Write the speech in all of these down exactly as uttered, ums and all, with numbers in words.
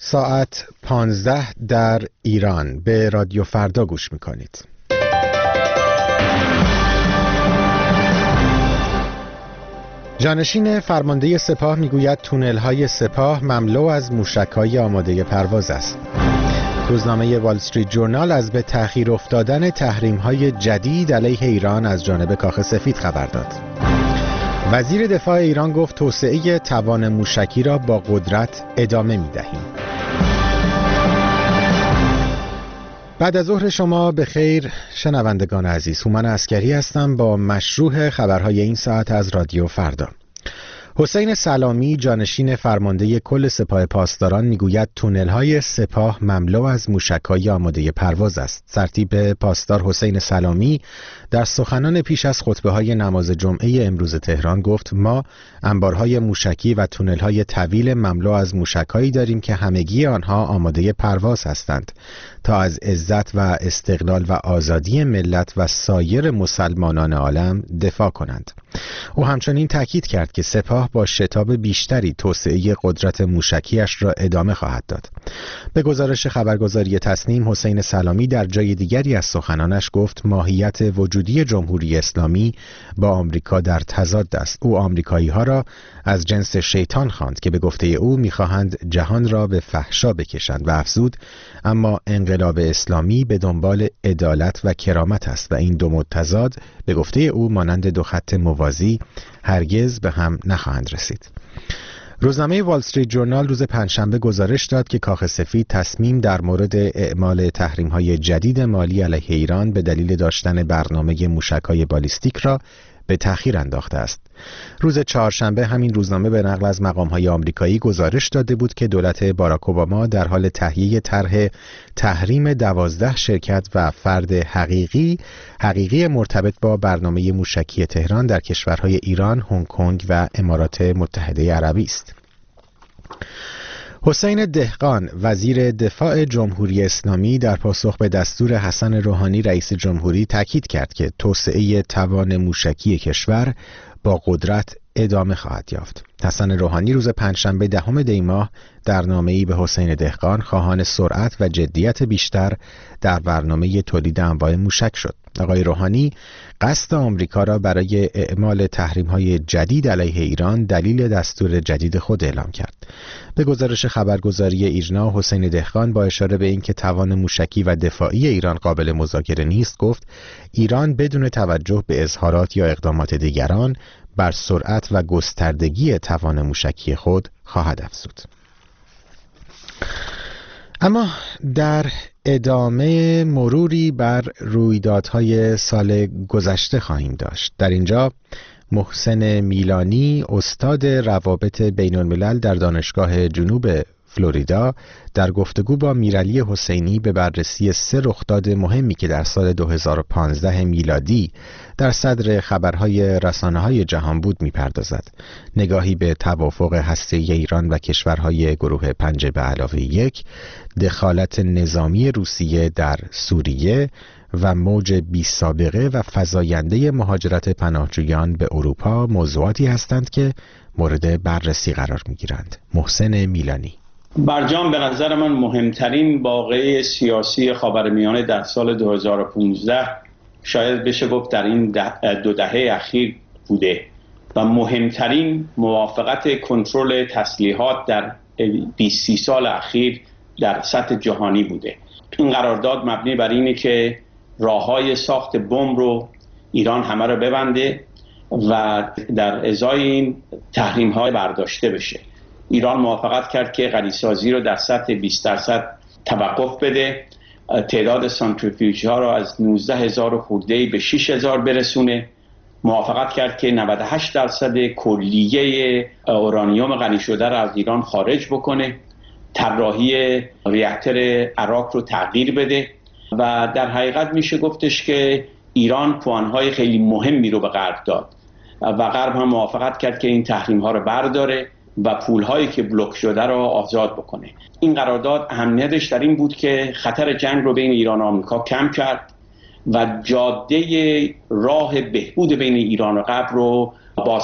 ساعت پانزده در ایران. به رادیو فردا گوش میکنید. جانشین فرمانده سپاه میگوید تونل‌های سپاه مملو از موشک‌های آماده پرواز است. روزنامه وال استریت جورنال از به تأخیر افتادن تحریم‌های جدید علیه ایران از جانب کاخ سفید خبر داد. وزیر دفاع ایران گفت توسعه توان موشکی را با قدرت ادامه می‌دهیم. بعد از ظهر شما به خیر شنوندگان عزیز. هومن عسکری هستم با مشروع خبرهای این ساعت از رادیو فردا. حسین سلامی جانشین فرمانده کل سپاه پاسداران میگوید تونل‌های سپاه مملو از موشک‌های آماده پرواز است. سرتیپ پاسدار حسین سلامی در سخنان پیش از خطبه‌های نماز جمعه امروز تهران گفت ما انبارهای موشکی و تونل‌های طویل مملو از موشک‌هایی داریم که همگی آنها آماده پرواز هستند تا از عزت و استقلال و آزادی ملت و سایر مسلمانان عالم دفاع کنند. او همچنین تاکید کرد که سپاه با شتاب بیشتری توسعه قدرت موشکیش را ادامه خواهد داد. به گزارش خبرگزاری تصنیم، حسین سلامی در جای دیگری از سخنانش گفت ماهیت وجودی جمهوری اسلامی با آمریکا در تضاد است. او آمریکایی ها را از جنس شیطان خواند که به گفته او می‌خواهند جهان را به فحشا بکشند و افزود اما انقلاب اسلامی به دنبال عدالت و کرامت است و این دو متضاد به گفته او مانند دو خط موازی هرگز به هم نخواهند رسید. روزنامه وال استریت جورنال روز پنجشنبه گزارش داد که کاخ سفید تصمیم در مورد اعمال تحریم‌های جدید مالی علیه ایران به دلیل داشتن برنامه موشک‌های بالیستیک را به تأخیر انداخته است. روز چهارشنبه همین روزنامه به نقل از مقام‌های آمریکایی گزارش داده بود که دولت باراک اوباما در حال تهیه طرح تحریم دوازده شرکت و فرد حقیقی حقیقی مرتبط با برنامه موشکی تهران در کشورهای ایران، هنگ کنگ و امارات متحده عربی است. حسین دهقان وزیر دفاع جمهوری اسلامی در پاسخ به دستور حسن روحانی رئیس جمهوری تاکید کرد که توسعه توان موشکی کشور با قدرت ادامه خواهد یافت. حسن روحانی روز پنجشنبه دهم دی ماه در نامه‌ای به حسین دهقان خواهان سرعت و جدیت بیشتر در برنامه تولید انواع موشک شد. آقای روحانی قصد آمریکا را برای اعمال تحریم‌های جدید علیه ایران دلیل دستور جدید خود اعلام کرد. به گزارش خبرگزاری ایرنا، حسین دهقان با اشاره به اینکه توان موشکی و دفاعی ایران قابل مذاکره نیست گفت ایران بدون توجه به اظهارات یا اقدامات دیگران بر سرعت و گستردگی توان موشکی خود خواهد افزود. اما در ادامه مروری بر رویدادهای سال گذشته خواهیم داشت. در اینجا محسن میلانی استاد روابط بین الملل در دانشگاه جنوب فلوریدا در گفتگو با میرعلی حسینی به بررسی سه رخداد مهمی که در سال دو هزار و پانزده میلادی در صدر خبرهای رسانه‌های جهان بود می‌پردازد. نگاهی به توافق هسته‌ای ایران و کشورهای گروه پنج به علاوه یک، دخالت نظامی روسیه در سوریه و موج بی سابقه و فزاینده مهاجرت پناهجویان به اروپا موضوعاتی هستند که مورد بررسی قرار می‌گیرند. محسن میلانی: برجام به نظر من مهمترین واقعه سیاسی خاورمیانه در سال دو هزار و پانزده شاید بشه گفت در این ده دو دهه اخیر بوده و مهمترین موافقت کنترل تسلیحات در بیست سی سال اخیر در سطح جهانی بوده. این قرارداد مبنی بر اینه که راههای ساخت بمب رو ایران همه رو ببنده و در ازای این تحریم‌ها برداشته بشه. ایران موافقت کرد که غنیسازی رو در سطح بیست درصد توقف بده، تعداد سانتریفیوژ ها رو از نوزده هزار خرده‌ای به شش هزار برسونه، موافقت کرد که نود و هشت درصد کلیه اورانیوم غنی شده رو از ایران خارج بکنه، طراحی ریاکتور عراق رو تغییر بده و در حقیقت میشه گفتش که ایران پوانهای خیلی مهمی رو به غرب داد و غرب هم موافقت کرد که این تحریم ها رو برداره و پولهایی که بلوک شده رو آزاد بکنه. این قرارداد اهمیتش در این بود که خطر جنگ رو بین ایران و آمریکا کم کرد و جاده راه بهبود بین ایران و غرب رو باز کرد.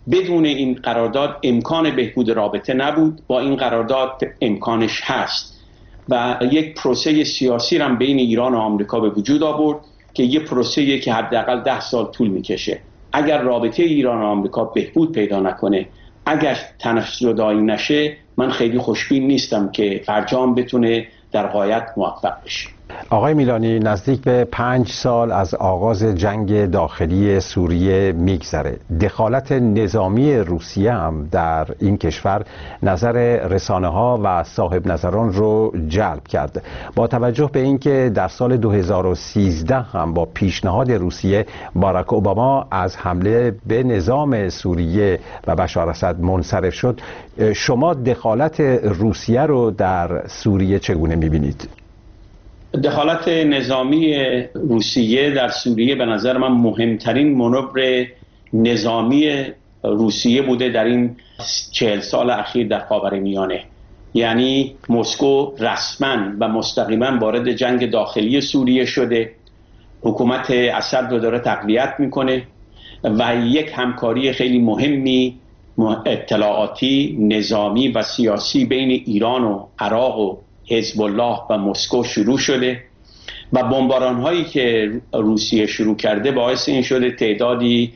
بدون این قرارداد امکان بهبود رابطه نبود، با این قرارداد امکانش هست و یک پروسه سیاسی هم بین ایران و آمریکا به وجود آورد که یه پروسه‌ای که حداقل ده سال طول میکشه. اگر رابطه ایران و آمریکا بهبود پیدا نکنه، اگر تنش زدایی نشه، من خیلی خوشبین نیستم که فرجام بتونه در غایت موفق بشه. آقای میلانی، نزدیک به پنج سال از آغاز جنگ داخلی سوریه میگذره. دخالت نظامی روسیه هم در این کشور نظر رسانه ها و صاحب نظران رو جلب کرد. با توجه به اینکه در سال دو هزار و سیزده هم با پیشنهاد روسیه باراک اوباما از حمله به نظام سوریه و بشار اسد منصرف شد، شما دخالت روسیه رو در سوریه چگونه میبینید؟ دخالت نظامی روسیه در سوریه به نظر من مهمترین مانور نظامی روسیه بوده در این چهل سال اخیر در خاورمیانه. یعنی مسکو رسما و مستقیما وارد جنگ داخلی سوریه شده، حکومت اسد رو داره تقویت میکنه و یک همکاری خیلی مهمی اطلاعاتی، نظامی و سیاسی بین ایران و عراق و حزب الله و مسکو شروع شده و بمباران هایی که روسیه شروع کرده باعث این شده تعدادی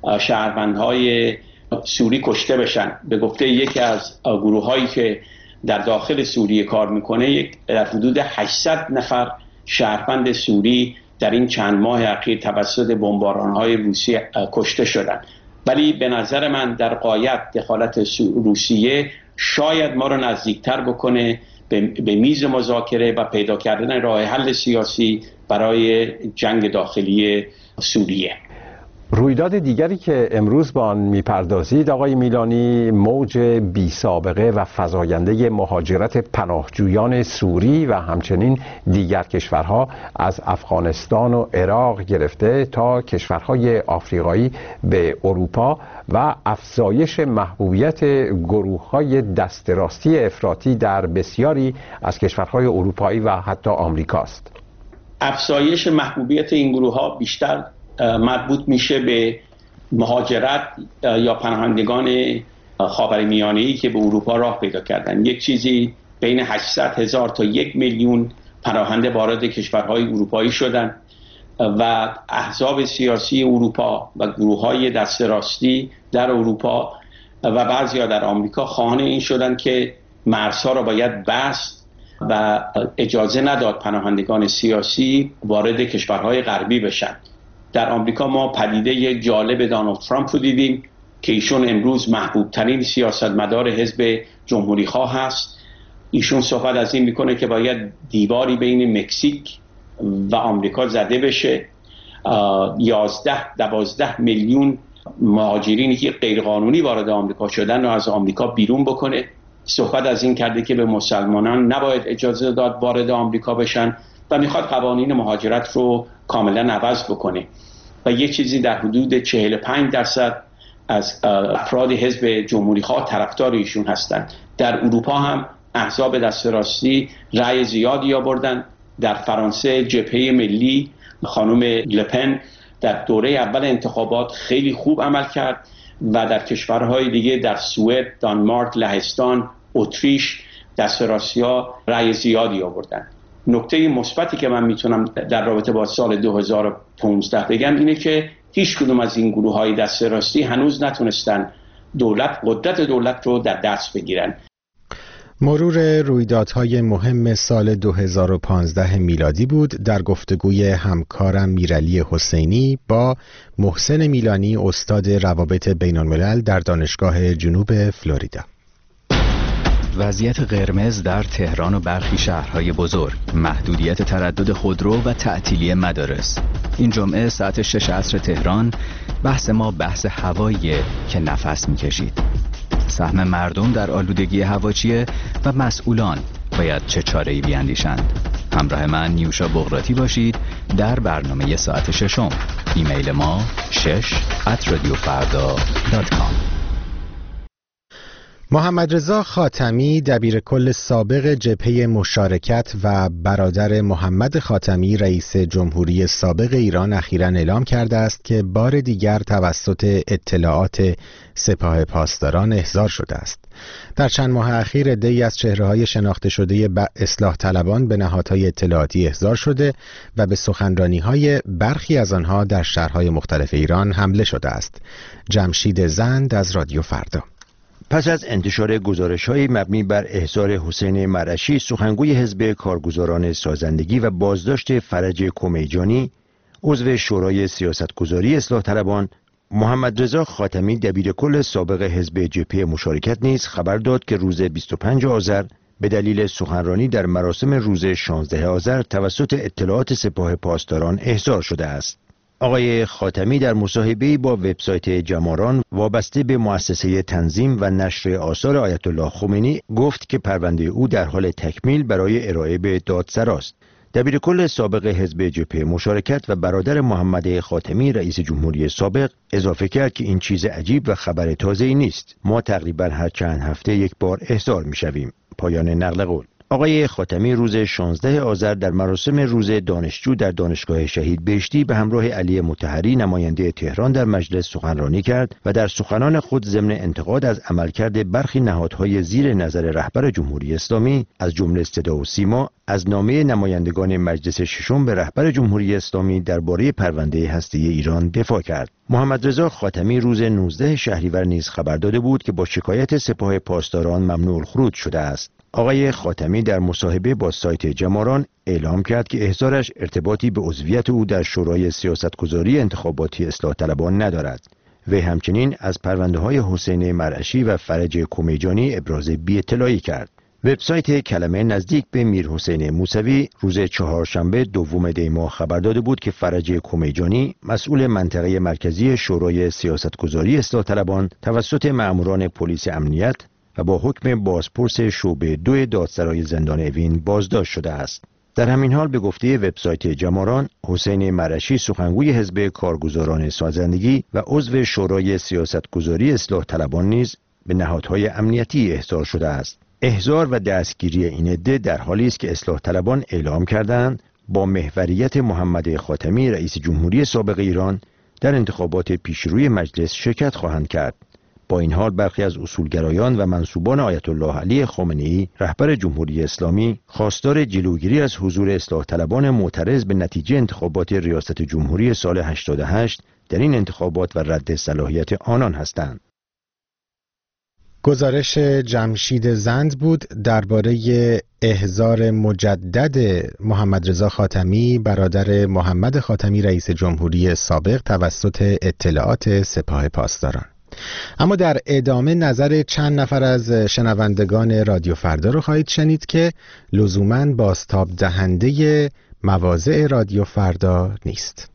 شهروندهای سوری کشته بشن. به گفته یکی از گروه هایی که در داخل سوریه کار میکنه، یک در حدود هشتصد نفر شهروند سوری در این چند ماه اخیر توسط بمباران های روسیه کشته شدن. ولی به نظر من در غایت دخالت روسیه شاید ما رو نزدیکتر بکنه به میز مذاکره و پیدا کردن راه حل سیاسی برای جنگ داخلی سوریه. رویداد دیگری که امروز با آن میپردازید آقای میلانی، موج بی سابقه و فزاینده مهاجرت پناهجویان سوری و همچنین دیگر کشورها از افغانستان و عراق گرفته تا کشورهای آفریقایی به اروپا و افزایش محبوبیت گروه‌های دست راستی افراطی در بسیاری از کشورهای اروپایی و حتی آمریکاست. افزایش محبوبیت این گروه‌ها بیشتر مربوط میشه به مهاجرت یا پناهندگان خاورمیانه‌ای که به اروپا راه پیدا کردن. یک چیزی بین هشتصد هزار تا یک میلیون پناهنده وارد کشورهای اروپایی شدن و احزاب سیاسی اروپا و گروه‌های دست راستی در اروپا و بعضیا در آمریکا خواهان این شدن که مرزها را باید بست و اجازه نداد پناهندگان سیاسی وارد کشورهای غربی بشن. در آمریکا ما پدیده جالب دونالد ترامپ رو دیدیم که ایشون امروز محبوب ترین سیاستمدار حزب جمهوری خواه هست. ایشون صحبت از این میکنه که باید دیواری بین مکزیک و آمریکا زده بشه، یازده دوازده میلیون مهاجرینی که غیرقانونی وارد آمریکا شدن رو از آمریکا بیرون بکنه. صحبت از این کرده که به مسلمانان نباید اجازه داد وارد آمریکا بشن و میخواد قوانین مهاجرت رو کاملا عوض بکنه و یه چیزی در حدود چهل و پنج درصد از افراد حزب جمهوری خواه طرفدار ایشون هستند. در اروپا هم احزاب دست راستی رأی زیادی آوردن. در فرانسه جبهه ملی خانم لپن در دوره اول انتخابات خیلی خوب عمل کرد و در کشورهای دیگه در سوئد، دانمارک، لهستان، اتریش دست راستی‌ها رأی زیادی آوردن. نکته مثبتی که من میتونم در رابطه با سال دو هزار و پانزده بگم اینه که هیچ کدوم از این گروه‌های دست راستی هنوز نتونستن دولت قدرت دولت رو در دست بگیرن. مرور رویدادهای مهم سال دو هزار و پانزده میلادی بود در گفتگوی همکارم میرعلی حسینی با محسن میلانی، استاد روابط بین الملل در دانشگاه جنوب فلوریدا. وضعیت قرمز در تهران و برخی شهرهای بزرگ، محدودیت تردد خودرو و تعطیلی مدارس. این جمعه ساعت شش عصر تهران بحث ما بحث هواییه که نفس میکشید. سهم مردم در آلودگی هوا چیه و مسئولان باید چه چاره‌ای بیاندیشند؟ همراه من نیوشا بغراتی باشید در برنامه ساعت ششم. ایمیل ما شش ات رادیو فردا دات کام. محمد رضا خاتمی دبیرکل سابق جبهه مشارکت و برادر محمد خاتمی رئیس جمهوری سابق ایران اخیراً اعلام کرده است که بار دیگر توسط اطلاعات سپاه پاسداران احضار شده است. در چند ماه اخیر عده‌ای از چهره‌های شناخته شده اصلاح طلبان به نهادهای اطلاعاتی احضار شده و به سخنرانی‌های برخی از آنها در شهرهای مختلف ایران حمله شده است. جمشید زند از رادیو فردا. پس از انتشار گزارش‌های مبنی بر احضار حسین مرعشی سخنگوی حزب کارگزاران سازندگی و بازداشت فرج کمیجانی عضو شورای سیاستگذاری اصلاح طلبان، محمد رضا خاتمی دبیرکل سابق حزب جبهه مشارکت نیز خبر داد که روز بیست و پنجم آذر به دلیل سخنرانی در مراسم روز شانزدهم آذر توسط اطلاعات سپاه پاسداران احضار شده است. آقای خاتمی در مصاحبه‌ای با وبسایت جماران وابسته به مؤسسه تنظیم و نشر آثار آیت الله خمینی گفت که پرونده او در حال تکمیل برای ارائه به دادسرا است. دبیرکل سابق حزب جبهه مشارکت و برادر محمد خاتمی رئیس جمهوری سابق اضافه کرد که این چیز عجیب و خبر تازه‌ای نیست. ما تقریبا هر چند هفته یک بار احضار می‌شویم. پایان نقل قول. آقای خاتمی روز شانزدهم آذر در مراسم روز دانشجو در دانشگاه شهید بهشتی به همراه علی مطهری نماینده تهران در مجلس سخنرانی کرد و در سخنان خود ضمن انتقاد از عملکرد برخی نهادهای زیر نظر رهبر جمهوری اسلامی از جمله صدا و سیما از نامه نمایندگان مجلس ششم به رهبر جمهوری اسلامی درباره پرونده هسته‌ای ایران دفاع کرد. محمد رضا خاتمی روز نوزدهم شهریور نیز خبر داده بود که با شکایت سپاه پاسداران ممنوع الخروج شده است. آقای خاتمی در مصاحبه با سایت جماران اعلام کرد که احضارش ارتباطی به عضویت او در شورای سیاستگذاری انتخاباتی اصلاح طلبان ندارد. و همچنین از پرونده‌های حسین مرعشی و فرج کمیجانی ابراز بی‌اطلاعی کرد. وبسایت کلمه نزدیک به میر حسین موسوی روز چهارشنبه دوم دی ماه خبر داده بود که فرج کمیجانی مسئول منطقه مرکزی شورای سیاستگذاری اصلاح طلبان توسط مأموران پلیس امنیت و با حکم بازپرس شعبه دو دادسرای زندان اوین بازداشت شده است. در همین حال به گفته وبسایت جماران، حسین مرعشی سخنگوی حزب کارگزاران سازندگی و عضو شورای سیاستگذاری اصلاح طلبان نیز به نهادهای امنیتی احضار شده است. احضار و دستگیری این عده در حالی است که اصلاح طلبان اعلام کردند با محوریت محمد خاتمی رئیس جمهوری سابق ایران در انتخابات پیشروی مجلس شرکت خواهند کرد. با این حال برخی از اصولگرایان و منسوبان آیت الله علی خامنه‌ای رهبر جمهوری اسلامی خواستار جلوگیری از حضور اصلاح طلبان معترض به نتیجه انتخابات ریاست جمهوری سال هشتاد و هشت در این انتخابات و رد صلاحیت آنان هستند. گزارش جمشید زند بود درباره احضار مجدد محمد رضا خاتمی برادر محمد خاتمی رئیس جمهوری سابق توسط اطلاعات سپاه پاسداران. اما در ادامه نظر چند نفر از شنوندگان رادیو فردا رو خواهید شنید که لزوماً بازتاب دهنده مواضع رادیو فردا نیست.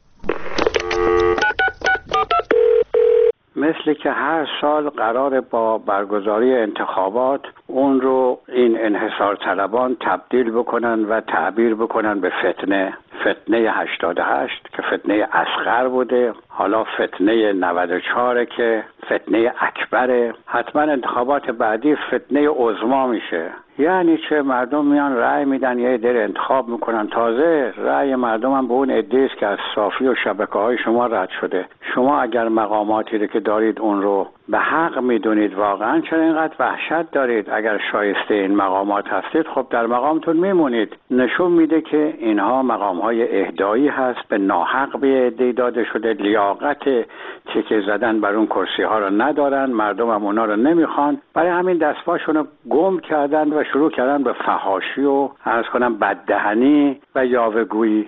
مثل که هر سال قرار با برگزاری انتخابات اون رو این انحصار طلبان تبدیل بکنن و تعبیر بکنن به فتنه. فتنه هشتاد و هشت که فتنه اصغر بوده، حالا فتنه نود و چهار که فتنه اکبره، حتما انتخابات بعدی فتنه عظما میشه. یعنی چه؟ مردم میان رأی میدن، یه عده انتخاب میکنن. تازه رأی مردم هم به اون عده است که از صافی و شبکه‌های شما رد شده. شما اگر مقاماتی رو که دارید اون رو به حق میدونید، واقعا چرا اینقدر وحشت دارید؟ اگر شایسته این مقامات هستید خب در مقامتون میمونید. نشون میده که اینها مقامهای اهدایی هست، به ناحق به عده داده شده، لیاقت تیکه زدن بر اون کرسی ها رو ندارن، مردم هم اونا رو نمیخوان، برای همین دستپاشون رو گم کردن و شروع کردن به فحاشی و عرض کنم بددهنی و یاوه‌گویی.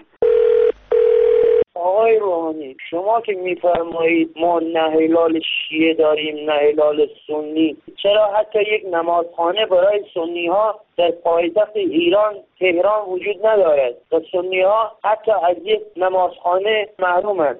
آقای روحانی، شما که میفرمایید ما نه هلال شیعه داریم نه هلال سنی، چرا حتی یک نمازخانه برای سنی ها در پایتخت ایران تهران وجود ندارد و سنی ها حتی از یک نمازخانه محرومند؟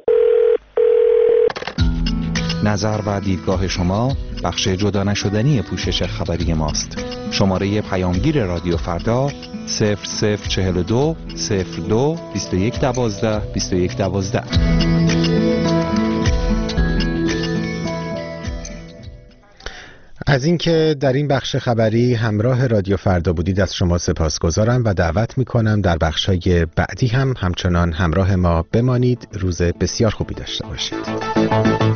نظر و دیدگاه شما بخش جدا نشدنی پوشش خبری ماست. شماره پیامگیر رادیو فردا صفر صفر چهل و دو صفر دو بیست و یک دوازده بیست و یک دوازده. از اینکه در این بخش خبری همراه رادیو فردا بودید از شما سپاسگزارم و دعوت میکنم در بخش‌های بعدی هم همچنان همراه ما بمانید. روز بسیار خوبی داشته باشید.